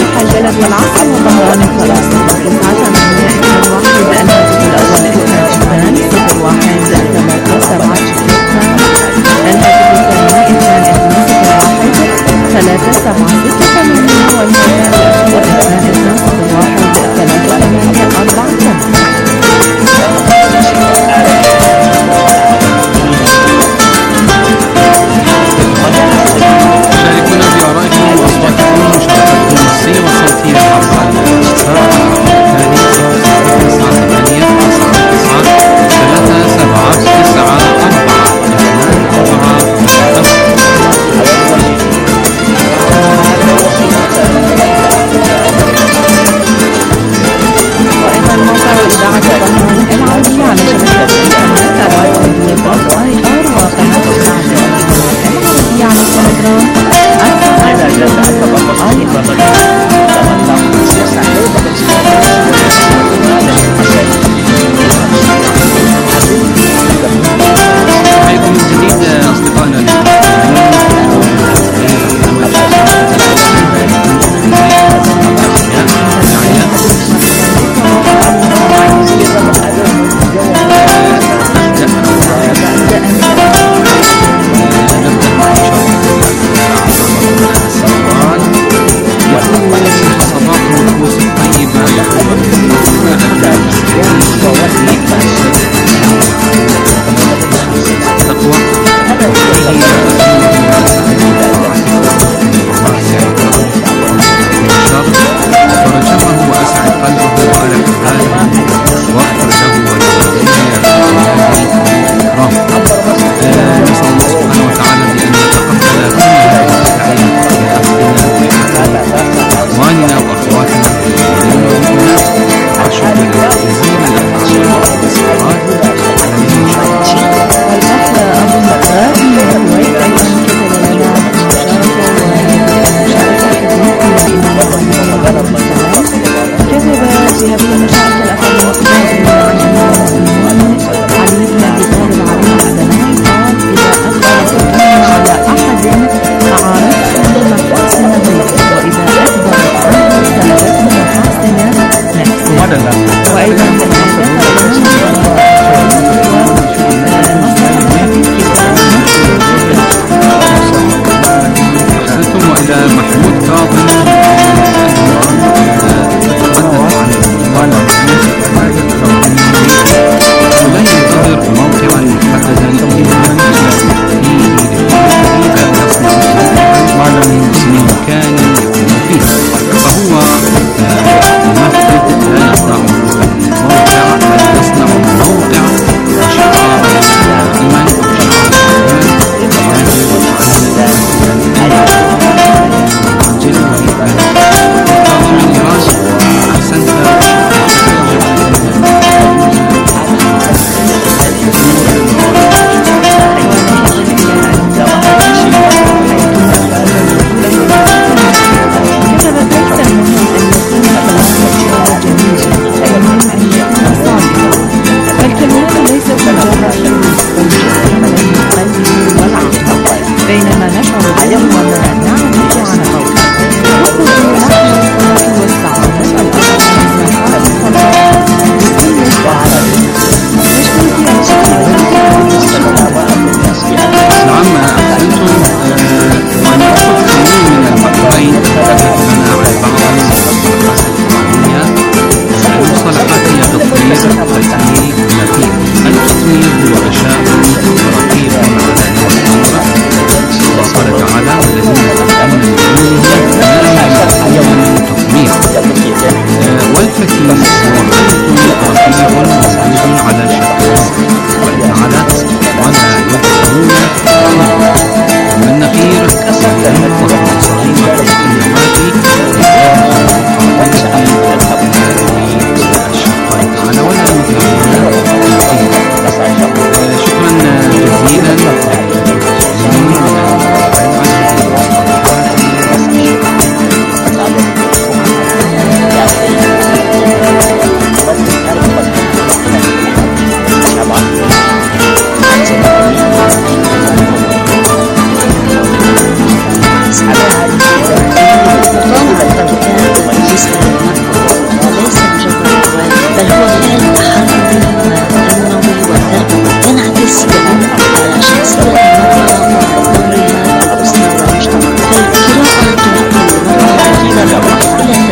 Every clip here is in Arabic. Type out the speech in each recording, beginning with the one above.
صالح البلد والعاصمة طهران الخلاص. الإسعاف أمامية 21 الهاتف الأول 22 01 3 7 6 الهاتف الثاني 2 2 6 1 3 7 6 8 والهاتف الأخير 2 2 1 3 8 4 8. شاركونا بآرائكم وأصواتكم ومشاركتكم النصية والصوتية عبر الإتصال الثاني 09 9 3 7 9 4 2 4.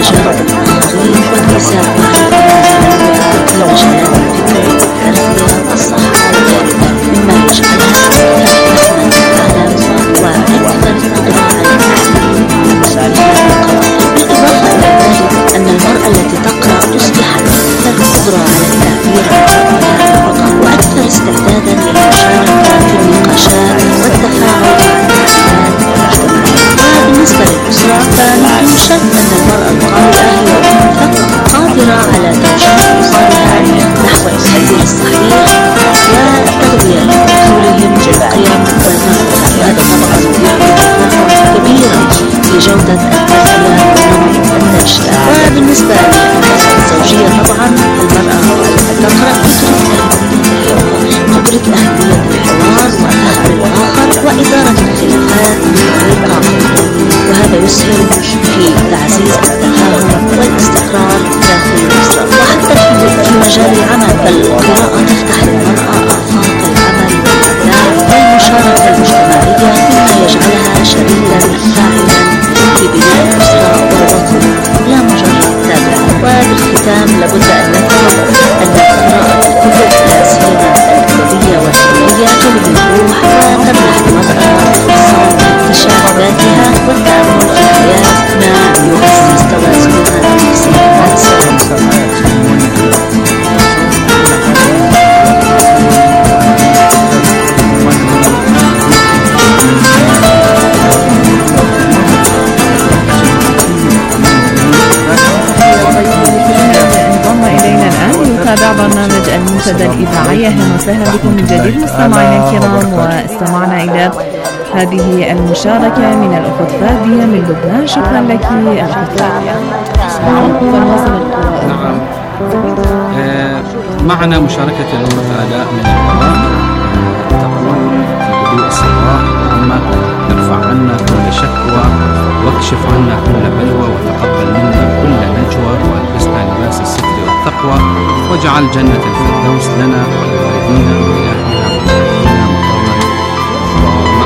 تجارب الآخرين والنساء في المجالات الفكرية والتربية والصحة وغيرها مما يجعلها تفتح العالم وأكثر قدرة على التعليم بالإضافة إلى ذلك أن المرأة التي تقرأ تصبح أكثر قدرة على التعبير عن رأيها وأكثر استعدادا للمشاركة في النقاشات والتفاعل مع الأحداث المجتمعية. بالنسبة للأسرة فلا يشك أن المرأة القارئة هي قادرة على توجيه أطفالها نحو التعبير الصحيح والتربية لحولهم بالقيم والمرأة، وهذا طبعا يضيف كبيرة لجودة التربية ونمو النشأة. وبالنسبة للحياة الزوجية طبعا المرأة تقرأ تدرك أهمية الحوار وفهم الآخر وإدارة الخلافات بطريقة عقلية، وهذا يسهم في تعزيز التفاهم والاستقرار داخل الأسرة. وحتى في مجال العمل فالقراءة تفتح للمرأة آفاق العمل والإبداع والمشاركة المجتمعية مما يجعلها شريكا فاعلا في بناء الأسرة وربطها لا مجرد تابعة. وبالختام لابد أن نفهم أن قراءة الكتب لا سيما الأدبية والعلمية تلهم الروح وتمنح المرأة فرصة لاكتشاف ذاتها والتأمل في الحياة ما يعزز توازنها النفسي والسلام. تابع برنامج المنتدى الإذاعي. أهلا وسهلا بكم من جديد مستمعينا الكرام، واستمعنا إلى هذه المشاركة من الأخت فادية من لبنان. شكرا لك الأخت فادية. معنا مشاركة الأخت آلاء من العراق تقول في هدوء الصباح: اللهم ارفع عنا كل شكوى واكشف عنا كل بلوى وتقبل منا كل نجوى والبسنا لباس الستر والتقوى واجعل جنة الفردوس لنا ولوالدينا وإلهنا ووالدينا مقرا.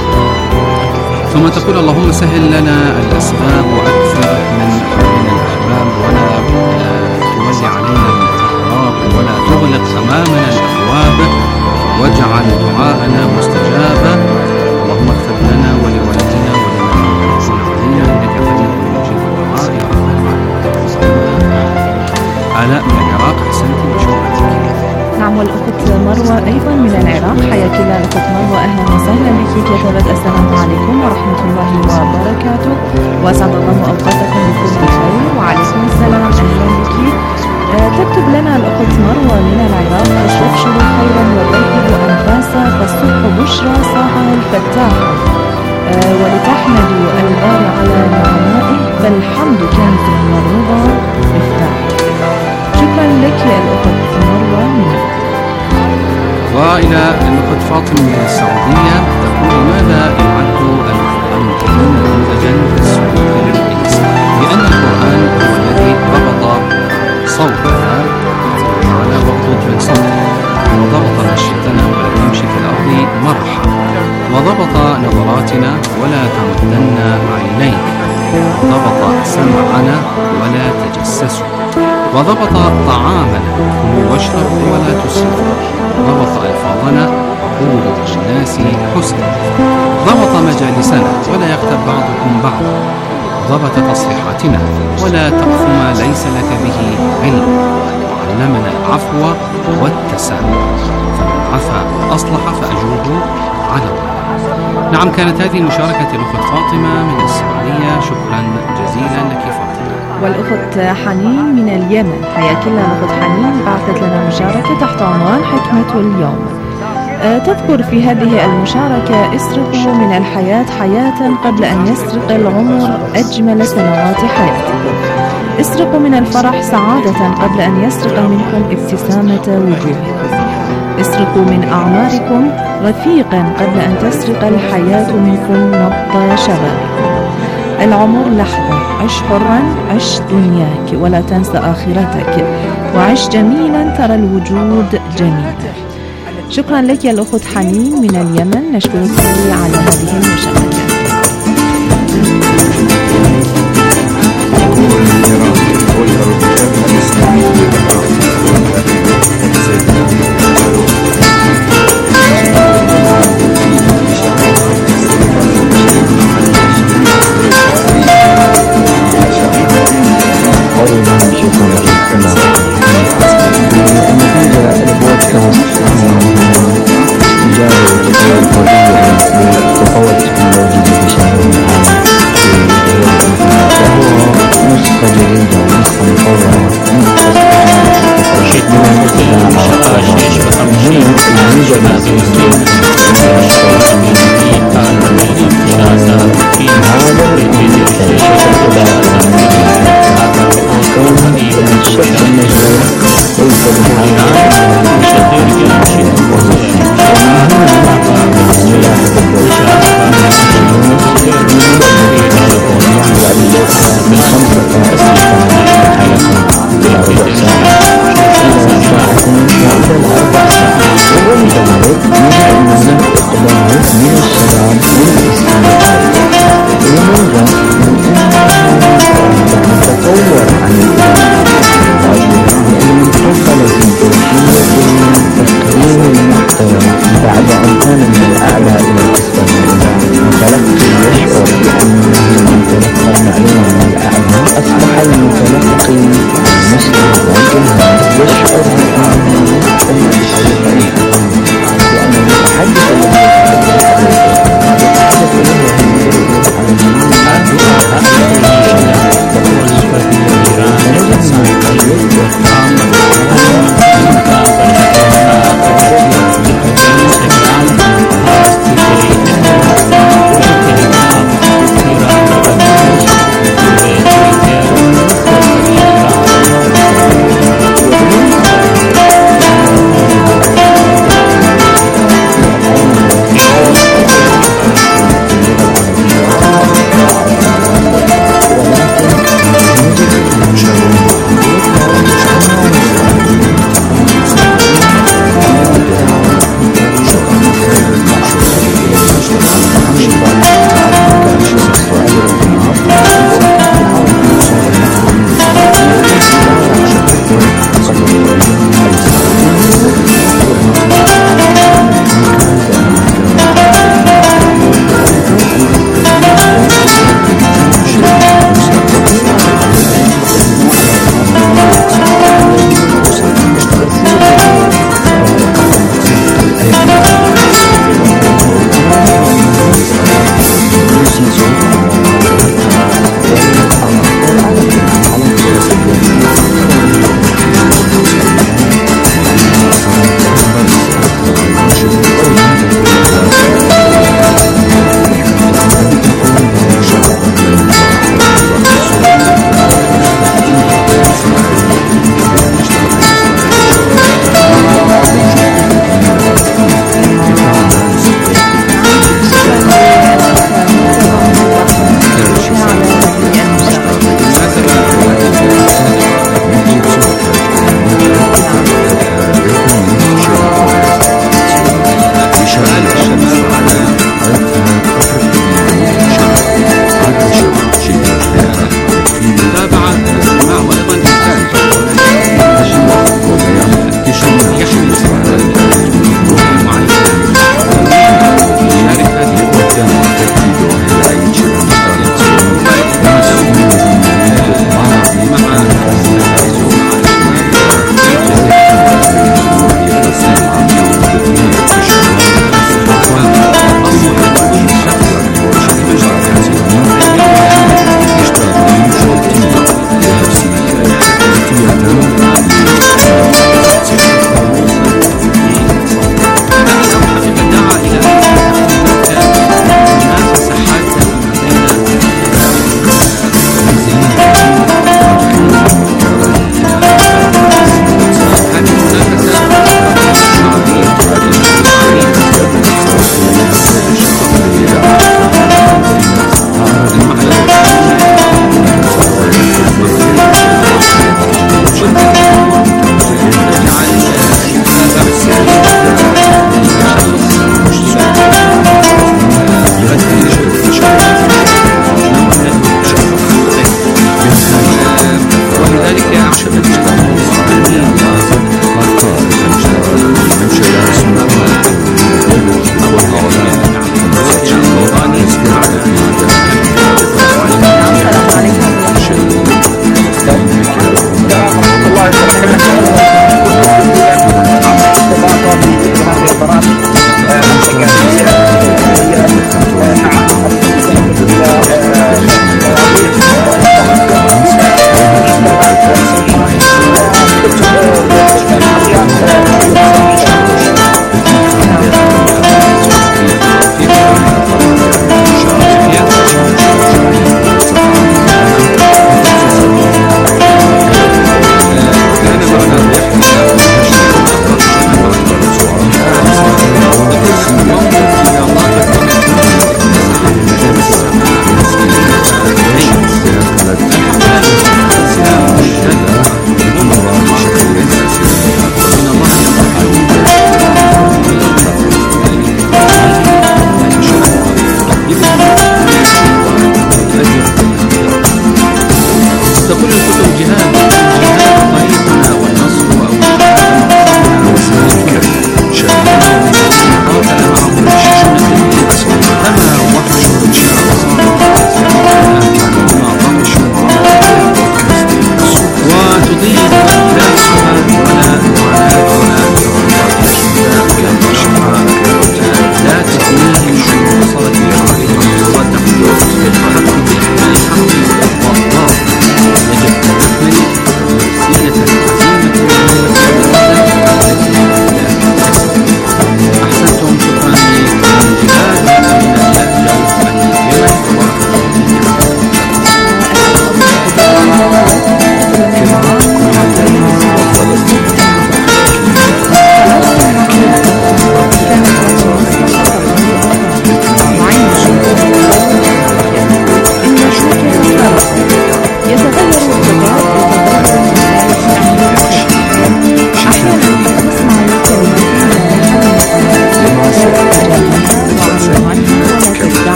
ثم تقول: اللهم سهل لنا الأسباب وأكثر من الأحباب ولا تولي علينا الأغراب ولا تغلق أمامنا الأبواب واجعل دعاءنا مستجابا. اللهم اغفر لنا ولوالدنا ولمن يحسن علينا إنك قريب مجيب الدعاء يا رب العالمين. آلاء من العراق، أحسنت وشكرا لك. نعم، والأخت مروة أيضا من العراق. حياك الله الأخت مروة، أهلا وسهلا بك. كتبت: السلام عليكم ورحمة الله وبركاته، وأسعد الله أوقاتكم بكل خير. وعليكم السلام، أهلا بك. تكتب لنا الأخت مروة من العراق: استبشروا خيرا وتركبوا أنفاسا فالصبح بشرى ساعة الفتاح، ولتحمدوا الباري على نعمائه فالحمد كنز والرضا مفتاح. شكرا لك يا الأخت مروة. وإلى الأخت فاطمة من السعودية تقول: لماذا يعد القرآن الكريم نموذجا للسلوك الإنساني؟ لأن القرآن هو الذي ضبط صوتنا وجعل مخطوط من صوتنا، وضبط مشيتنا ولا تمشي في الأرض مرحا، وضبط نظراتنا ولا تمدن عينيك، وضبط سمعنا ولا تجسسوا، وضبط طعامنا كلوا واشربوا ولا تسرفوا، ضبط ألفاظنا وقولوا للناس حسنا، ضبط مجالسنا ولا يغتب بعضكم بعضا، ضبط تصريحاتنا ولا تقف ما ليس لك به علم، وعلمنا العفو والتسامح، فمن عفا وأصلح فأجره على الله. نعم، كانت هذه مشاركة الأخت فاطمة من السعودية. شكرا جزيلا لك فاطمة. والأخت حنين من اليمن. حياك الله الأخت حنين، بعثت لنا مشاركة تحت عنوان حكمة اليوم. تذكر في هذه المشاركة: اسرقوا من الحياة حياة قبل أن يسرق العمر أجمل سنوات حياتكم. اسرقوا من الفرح سعادة قبل أن يسرق منكم ابتسامة وجوهكم. اسرقوا من أعماركم رفيقا قبل أن تسرق الحياة منكم نبض شبابكم. العمر لحظة، عش حرا، عش دنياك ولا تنسى آخرتك، وعش جميلا ترى الوجود جميلا. شكرا لك يا الأخت حنين من اليمن، نشكرك على هذه المشاركة. نسخة جديدة ونسخة مطورة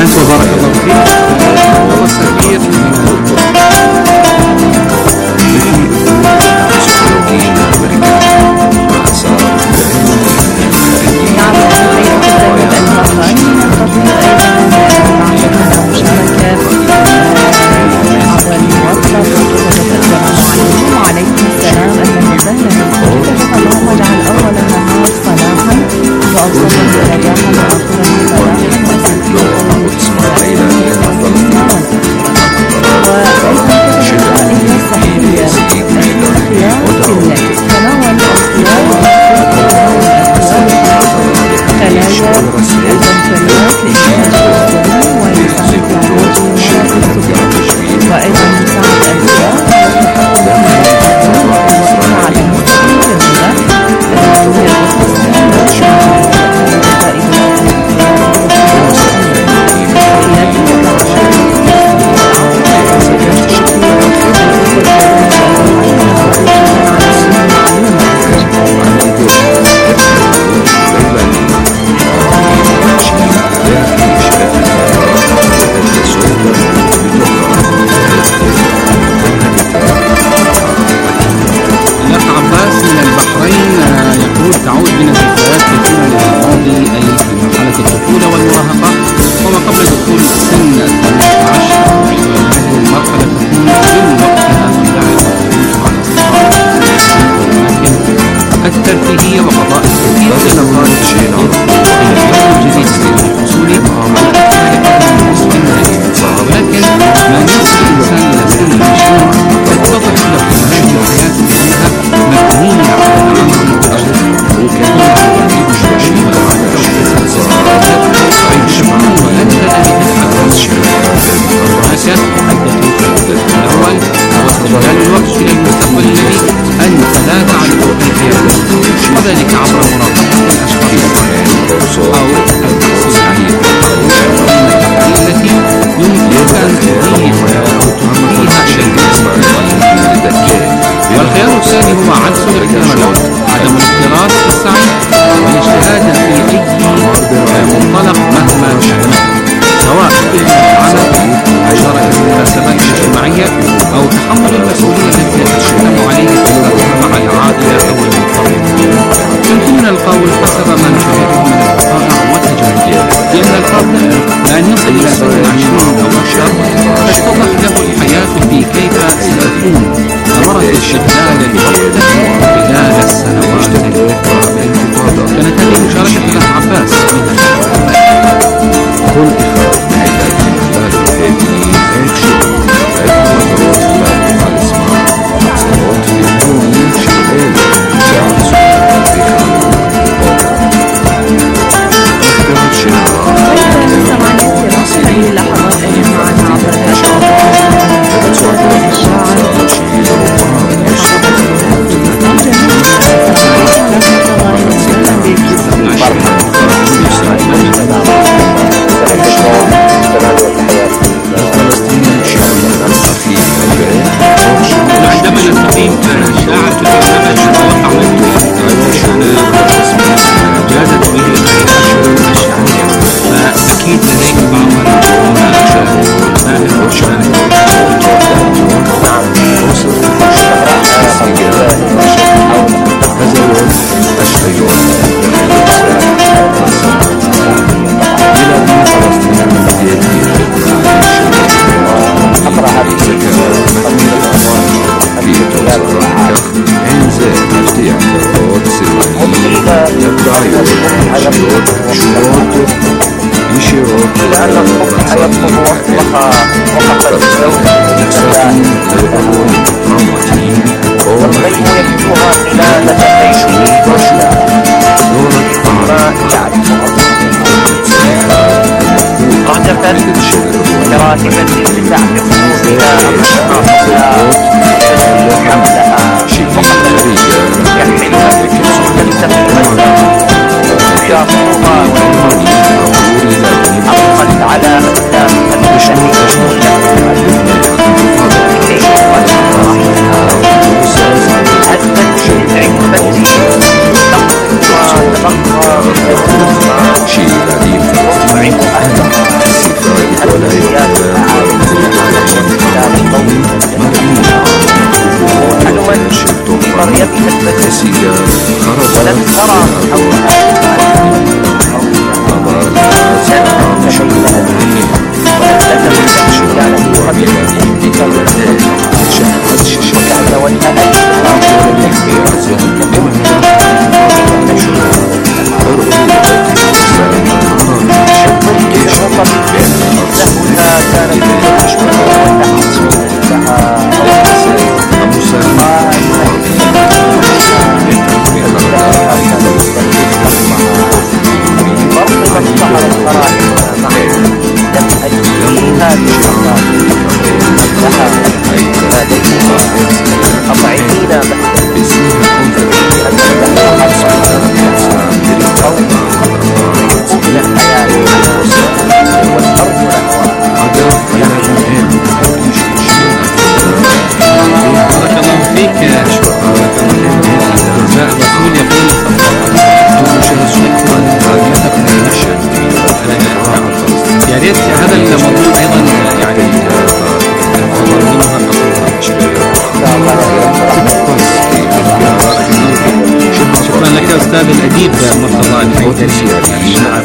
أحسنت وبارك الله فيك. الله سفير الترفيهية وقضاء الكثير من الوقت إلى اليوم الجديد للحصول على أفعال المسلمين. ولكن ما يوصل الإنسان إلى سن العشرين تتضح له هذه الحياة بأنها مبنية على العمل الأول واستغلال الوقت إلى المستقبل الذي أنت لا تعرفه في حياتك، وذلك عبر مراقبة الأشخاص أو التحصيل عليها التي يمكنك أن تضيف أو تضيفها إلى المستقبل. والخيار الثاني هو عكس الاحتمالات، عدم الاضطراب في السعي والاجتهاد في أي منطلق مهما كان، سواء كان العمل أو شركة المناسبات الاجتماعية أو تحمل المسؤولية التي يتشتم عليه تجربها مع العائلة أو المقاومة. يمكننا القول حسب ما نشاهده من الوقائع والتجارب بأن الفرد لأن يصل إلى سن العشرين أو أكثر تتضح له الحياة في كيف ستكون ثمرة استغلال الوقت خلال السنوات القادمة. كانت هذه مشاركة الأخ عباس شيء قديم هذه المرات لها لديها أضعفين من الحياة والأرض بارك الله فيك. الرسول يقول يا ريت هذا الموضوع ايضا يعني شكرا لك استاذ الاديب مرتضى الحيدري مع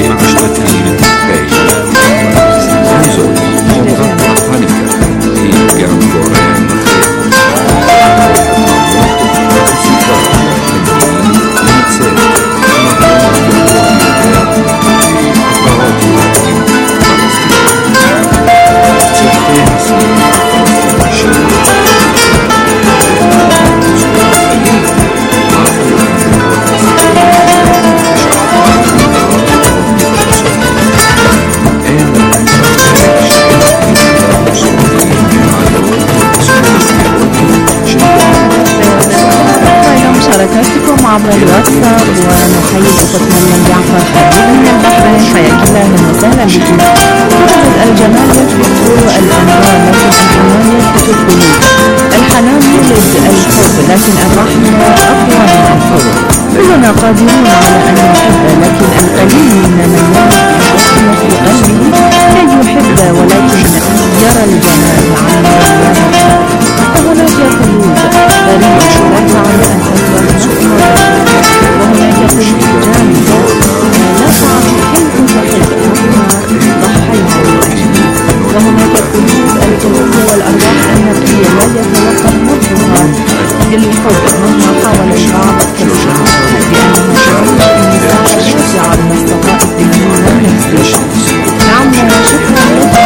عبر الواتساب. ونحيي الأخت مريم جعفر حبيب من البحرين، حياك الله أهلا وسهلا بك. يعتقد الجمال يثبت الأنوار لكن الحنان يثبت القلوب. الحنان يولد الحب لكن الرحمة أقوى من الحب. كلنا قادرون على أن نحب لكن القليل منا من يملك الرحمة في قلبه كي يحب ولكن يرى الجمال عن فهناك قلوب غريبة لا تعرف أن تكون وهناك قلوب جامدة لا تعرف كيف تحب مهما ضحينا لأجله. وهناك القلوب والأرواح النقية لا يتوقف نبضها للحب مهما حاول البعض التشبه بأنها شعور النساء الراجعة من الصفاء الديني والنفسي. نعم شكرا لك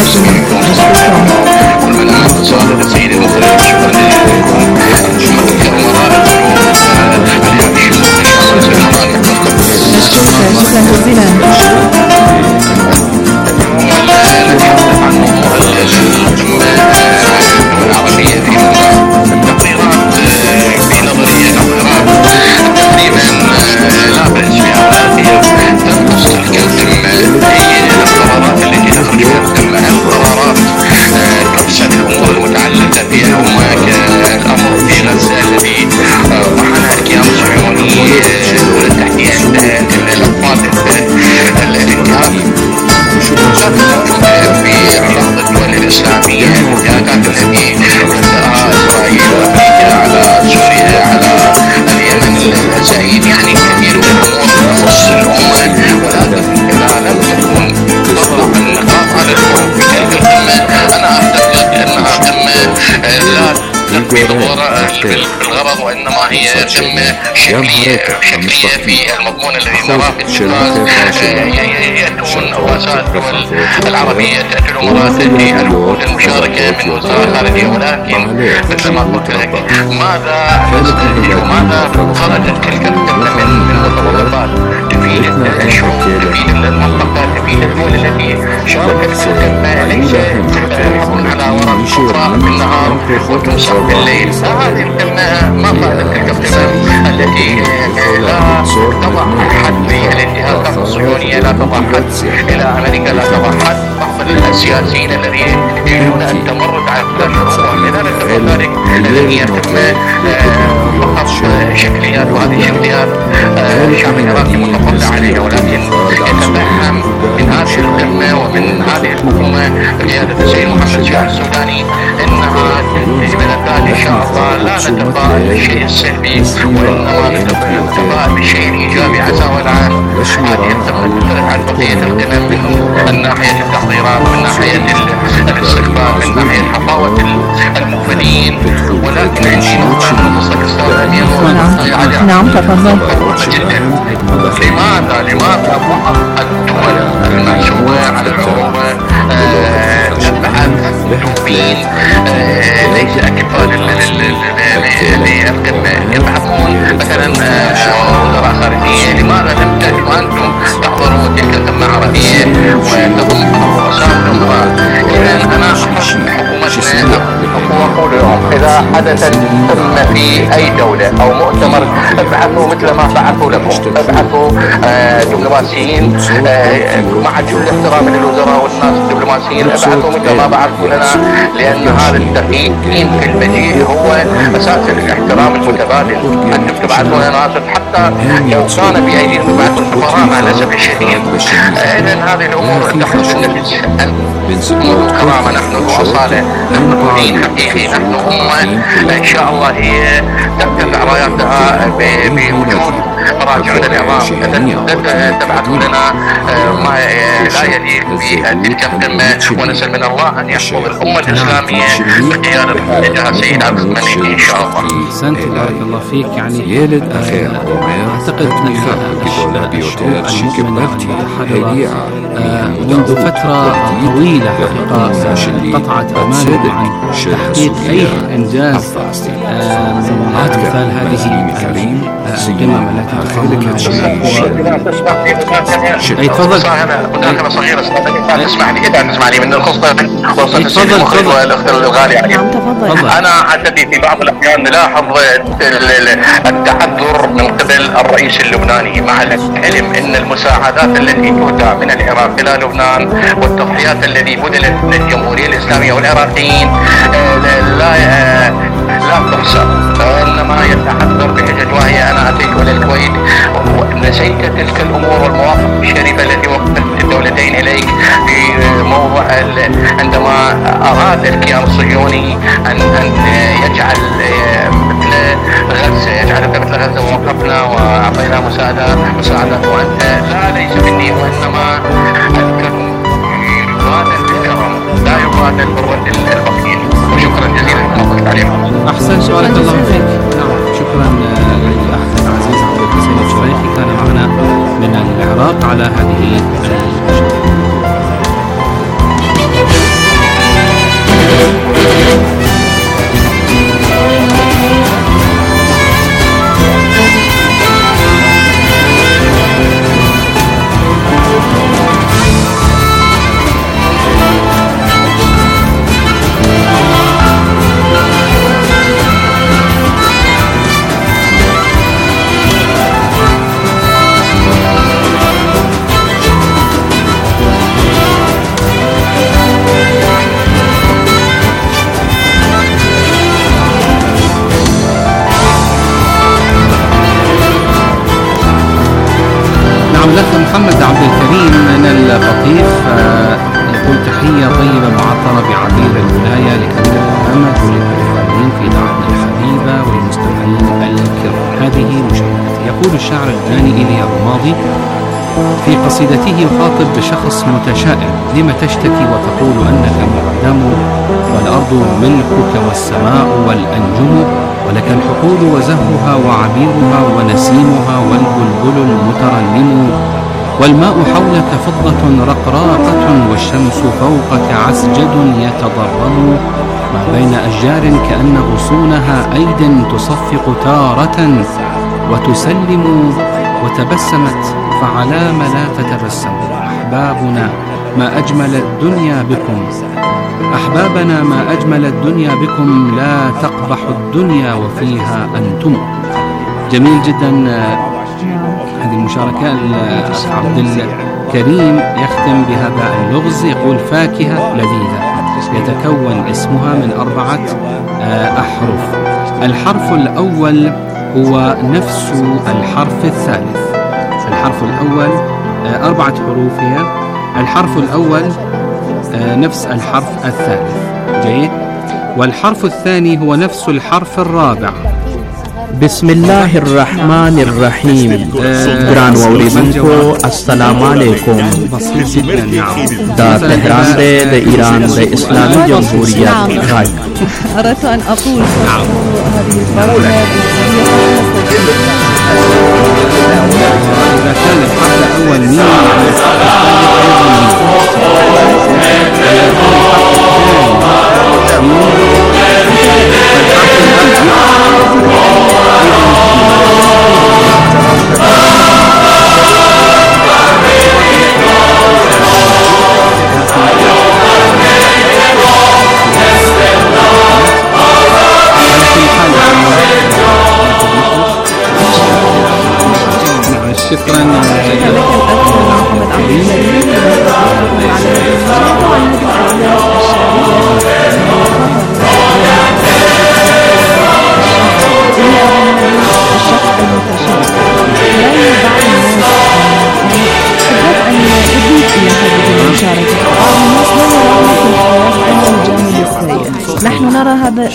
شكرا جزيلا. بالغرض، وانما هي قمه شكليه في المضمون الذي نراه في يأتون رؤساء الدول العربيه تأتي الامارات في الوفود المشاركه من وزراء الخارجيه، ولكن مثل ما قلت لك ماذا خرجت تلك القمه من متطلبات تفيد الشعوب، تفيد المنطقه، تفيد الدول التي شاركت في القمه، ليس تكون على ورق صفراء بالنهار وتمسح بالليل. هذه القمه ما فائده تلك القمم التي لا تضع حد للانتهاكات الصهيونيه، لا تضع حد الى امريكا، لا تضع حد بعض السياسيين الذين يريدون التمرد على الشعوب، لذلك ذلك الذي يتم فقط شكليات، وهذه شكليات الشعب العراقي متطلع عليها، ولكن يتفهم من هذه القمه ومن هذه الحكومه بقياده السيد محمد شاه السوداني انها من الآن ان شاء الله لا نتفائل بالشيء السلبي، وانما نتفائل بالشيء الايجابي عسى والعام. هذه القمه تختلف عن بقيه القمم من ناحيه التحضيرات، من ناحيه الاستقبال، من ناحيه حفاوه الموفدين، ولكن عندي نقطه نخصك استاذ امير. نعم تفضل. لماذا بعض الدول المحسوبه على العروبه تبحث مندوبين ليس اكفاء للقمه، يبحثون مثلا وزراء خارجيه؟ لماذا لم تاتوا انتم تحضروا تلك القمه عربيه وتضم رؤساء الامراء؟ اذا انا حكومتنا واقول لهم اذا حدثت قمه في اي دوله او مؤتمر ابعثوا مثل ما بعثوا لكم، ابعثوا دبلوماسيين مع كل احترام للوزراء والناس الدبلوماسيين، ابعثوا مثل ما بعثوا لنا، لان هذا التقييم في المجيء هو اساس الاحترام المتبادل. انتم تبعثون ناس حتى لو كان بايديكم تبعثوا السفراء مع الاسف الشديد. اذا هذه الامور تحدث كرامه، نحن الاصاله، نحن دين حقيقي، نحن امه ان شاء الله هي ترتفع راياتها بوجود مراجعنا العظام. تبعثوا لنا ما لا يليق بتلك القمه، ونسال من الله ان يحفظ الامه الاسلاميه بقياده خالدها سيد عبد الملك ان شاء الله. احسنت، بارك الله فيك. يعني اعتقد ان الشعوب المؤمنه منذ فتره طويله حقيقه قطعت امالهم عن تحقيق اي انجاز من امثال هذه القمم التي اي تفضل. مداخله صغيره تسمعني من الخطه تفضل والاخت الغالي علي. انا اعتقد في بعض الاحيان نلاحظ التحذر من قبل الرئيس اللبناني، مع العلم ان المساعدات التي تهدى من العراق الى لبنان والتضحيات التي بذلت للجمهوريه الاسلاميه والعراقيين لا تحصى، انما يتحذر بحجج وهي انا اتيت الى الكويت ونسيت تلك الامور والمواقف الشريفه التي وقفت الدولتين اليك في موضوع عندما اراد الكيان الصهيوني ان يجعل مثل غزه، يجعل مثل غزه، ووقفنا واعطينا مساعدات وانت ليس مني، وانما الكرم يبادل بالكرم لا يبادل بالرد البخيل. وشكرا جزيلا لما قلت عليكم. احسن، بارك الله فيك. نعم، شكرا للاخ العزيز عبد الحسين الشريفي، كان معنا من العراق على هذه المشاركة. نعم، الأخ محمد عبد الكريم من القطيف يقول تحية طيبة معطرة بعبير الولاية لكريم محمد وللمتفاعلين في دعوتنا الحبيبة والمستمعين الكرام. هذه مشاركتي. يقول الشاعر الغاني إيليا رماضي في قصيدته يخاطب بشخص متشائم: لم تشتكي وتقول أنك معدم، والأرض ملكك والسماء والأنجم، ولك الحقول وزهرها وعبيرها ونسيمها والبلبل المترنم، والماء حولك فضة رقراقة والشمس فوقك عسجد يتضرم، ما بين أشجار كأن غصونها أيد تصفق تارة وتسلم، وتبسمت فعلام لا تتبسم. أحبابنا ما أجمل الدنيا بكم، أحبابنا ما أجمل الدنيا بكم، لا تقبح الدنيا وفيها أنتم. جميل جدا هذه المشاركة. الأخ عبد الكريم يختم بهذا اللغز، يقول فاكهة لذيذة يتكون اسمها من 4 أحرف. الحرف الأول هو نفس الحرف الثالث. الحرف الأول 4 حروف هي. الحرف الأول نفس الحرف الثالث. جيد. والحرف الثاني هو نفس الحرف الرابع. بسم الله الرحمن الرحيم. گران اوریدونکو السلام علیکم. دا تهران د ایران د اسلامي جمهوریت غاي. أردت أن أقول إذا كان الحرف الأول ميم شكرا نحن نرى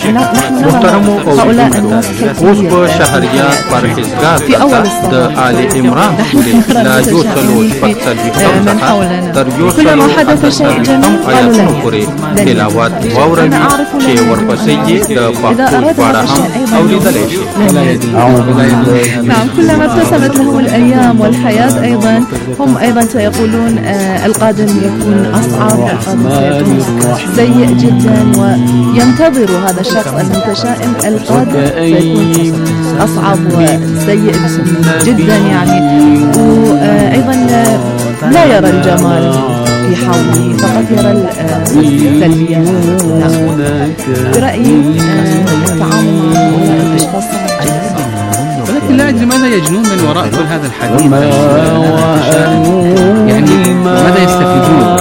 هؤلاء الناس وفق شهريات پرهیزگار في أول الصف آل عمران لا يوصلوا فقط من حولنا. كلما حدث شيء جميل قالوا لنا تلاوات وورد شيء ورپسې د پښتو ژباړه هم اوریدلی شي. نعم، كلما ابتسمت لهم الأيام والحياة أيضا هم أيضا سيقولون القادم يكون أصعب، القادم سيكون سيء جدا، وينتظروا هذا الشخص المتشائم القادم سيكون أصعب وسيء جدا يعني. وأيضا لا يرى الجمال في حوله، فقط يرى السلبيات. برأيي التعامل مع الأشخاص صعب جدا، ولكن لا أدري ماذا يجنون من وراء كل هذا الحديث. يعني ماذا يستفيدون؟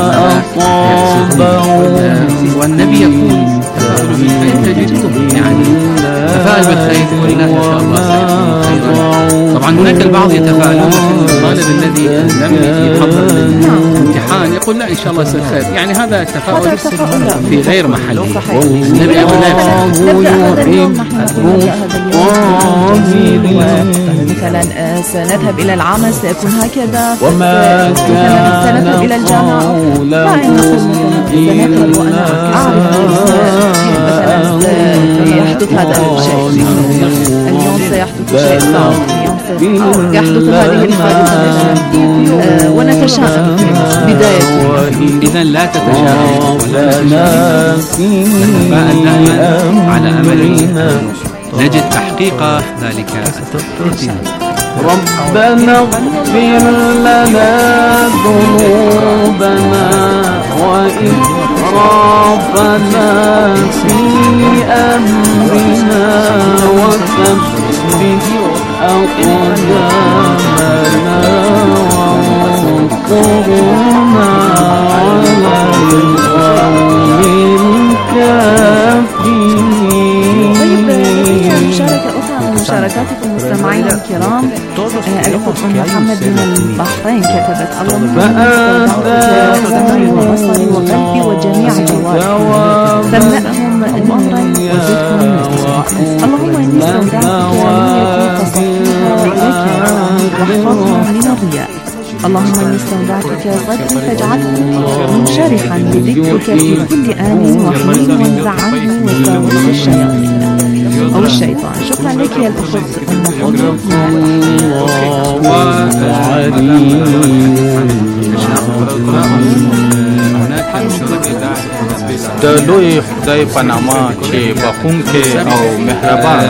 والنبي يقول تفاءلوا بالخير تجدوه، يعني تفاءل بالخير والله إن شاء الله سيكون خيرا. طبعا هناك البعض يتفاءلون في الطالب الذي لم يحضر الامتحان، يقول لا إن شاء الله يصير خير، يعني هذا التفاؤل في غير محله. النبي يقول لا مثلا سنذهب إلى العمل سيكون هكذا، سنذهب إلى الجامعة لا نقول سنذهب وأنا أعرف مثلا يحدث هذا الشيء اليوم، سيحدث شيء صعب، اليوم يحدث هذه الحادثة ونتشائم في بداية. إذن لا تتشائم نتفائل دائما على أمل نجد تحقيق ذلك التقدير. ربنا اغفر لنا ذنوبنا وإسرافنا في أمرنا وثبت أقدامنا وانصرنا على القوم الكافرين. مشاركاتكم مستمعينا الكرام. الأخ محمد من البحرين كتبت اللهم استودعتك سمعي وبصري وقلبي وجميع جوارحي تملأهم نورا وزدهم نسرا اللهم إني استودعتك نيتي فصفيها لك واحفظها من الرياء اللهم إني استودعتك صدري فاجعله منشرحا بذكرك في كل آن وحين وانزع عنه وساوس الشياطين أو الشيطان. شكرا لك يا الأخت أم حضر. د لوی خدای په نامه چې بخښونکی او مهربان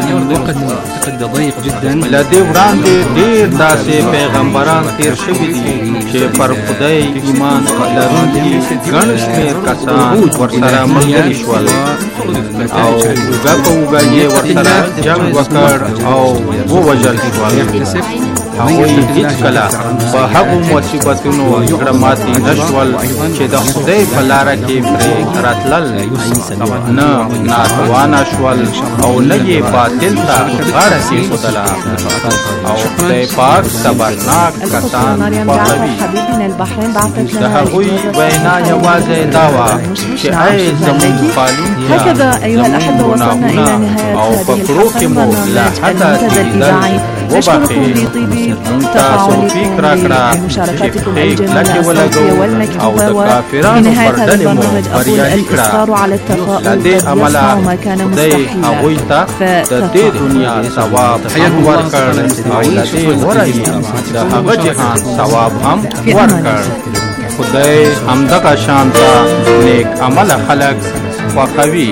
له دې وړاندې ډېر داسې پیغمبران تېر شوي دي چې پر خدای ایمان لرونکي ګڼ شمېر کسان ورسره ملګري شول او اوږه په اوږه یې ورسره جنګ وکړ او ووژل شول. هغوی هېڅکله په هغو مصیبتونو زړه ماتې نه شول چې د خدای په لاره کې پرې راتلل، نه ناتوانه شول او نه یې باطل ته غاړه کېښودله او خدای پاک صبرناک کسان خوښوي. د هغوی وینا یوازې دا وه چې ای زموږ پالونکیه زموږ ګناهونه او په کړو کې مو له حده تېرېدل وبخښې، موږ ته توفیق راکړه چې پښې کلکې ولګو او د کافرانو پر ډلې مو بریالي کړه. له دې امله خدای هغوی ته د دې دنیا ثواب هم ورکړ او له دې ورځې د هغه جهان ثواب هم ورکړ. خدای همدغه شان ته نیک عمله خلک خوښوي.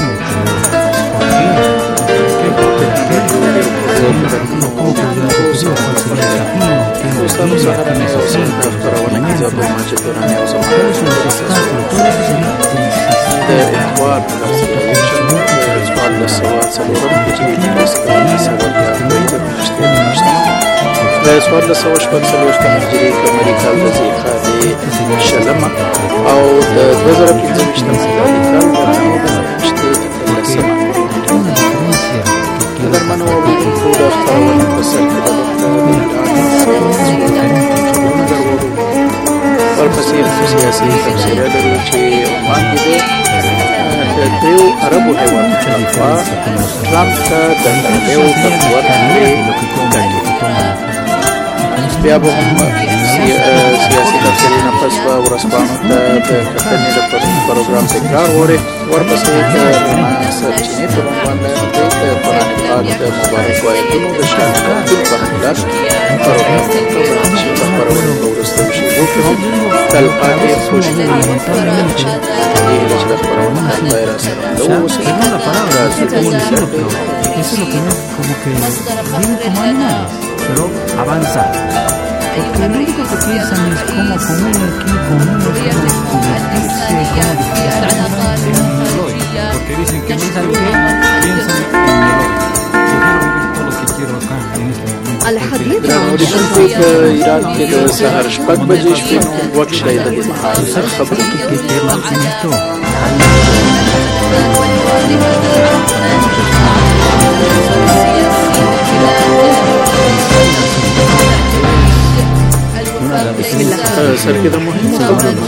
Estamos ahora en esa para una que se llama Macedona de Ecuador, سؤال للسواد سلورم بجيب الاسكان سواد سؤال للسواد شبك سلوش كمجري كامريكا الوزيخة لشلمة أو دوزر بيزمشتم أمريكا لسمة اگر من وابي كودا اختارون بسر كده والفصيل سياسي تفسير لرو چې عمان کې د دیو عربو حیواناتو لخوا ټرمپ ته د تنبیو تطور بیا به هم سیاسي تفسیرونه پس به ورځپاڼو ته د کتنې د پروګرام تکرار ورپسې د سرچینې په عنوان لاندې د قرآن پاک د مبارکو آیتونو د شان کتل په خلاف پروګرام چې د خپرونې په وروستیو شېبو کې هم تلقاتې خوشبويي چې د خپرونې د پای راسره واوسي Eso es lo que no, como que viven como animales, pero avanzar. Porque lo único que piensan es cómo comer, qué comer, cómo divertirse, cómo disfrutar en el hoy. Porque dicen que piensan que piensan en el hoy. Yo quiero vivir todo lo que quiero acá en este momento. اوریدونکو په ایران کې د سهار شپږ بجې شوې نو وخت دی د دې مهال خبرونه سرکې د مهمو خبرونو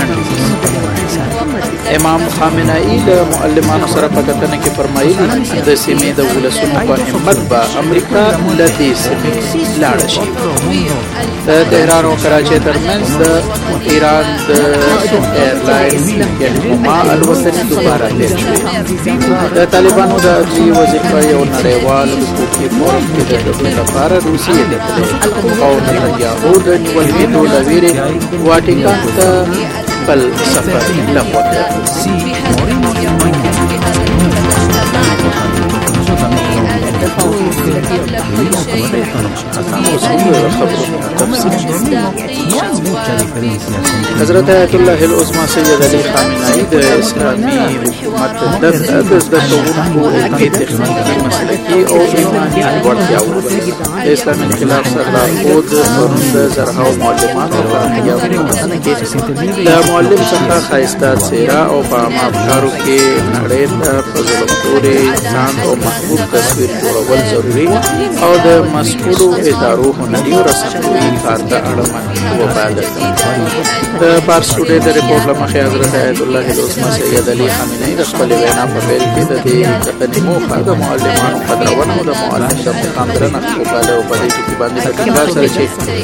امام خامنه‌ای له معلمانو سره په کتنه کې فرمایلي د سیمې د ولسونو په همت به امریکا له دې سیمې لاړه شي. د تهران او کراچۍ ترمنځ د ایران د ایرلاینز یعنې الوتنې دوباره پیل شوې. د طالبانو د عدلي وظیفه یو نړیوال حقوقي فورم کې د ګډون لپاره روسیې ته تللی او نتنیاهو د نیول کېدو له ویرې واټیکان ته خپل سفر لغوه کړ. حضرت آیت الله العظمى سید علی خامنه‌ای د اسلامي حکومت دغه د زده کوونکو علمي تخنیکي مسلکي او ایماني وړتیاوو د اسلامي انقلاب سرلارښود پرون د زرهاو معلمانو په احیاء کتنه کې د معلم څخه ښایسته څېره او په عامه افکارو کې نړۍ ته په زړه پورې ځان او محبوب تصویر جوړولو کول ضروري او د مسؤلو ادارو هنري او رسنوي کار ته اړوند وباله. د پارس ټوډے د ریپورټ له مخې حضرت آیت الله العظمى سید علي خامنه‌ای د خپل وینا په پیل کې د دې غټنې موخه د معلمانو قدرونه او د معلم د مقام درنښت وباله او په دې ټکي باندې ټینګار سره چې